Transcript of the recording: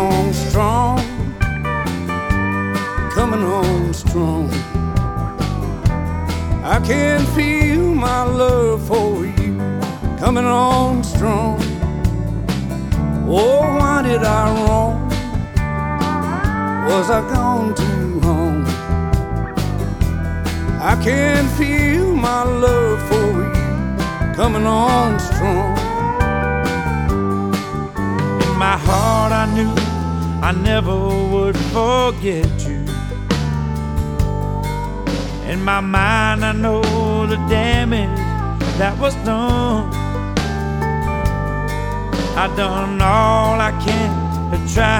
on strong, coming on strong. I can feel my love for you coming on strong. Oh, why did I wrong? Was I gone too long? I can feel my love for you coming on strong. In my heart I knew I never would forget you. In my mind I know the damage that was done. I done all I can to try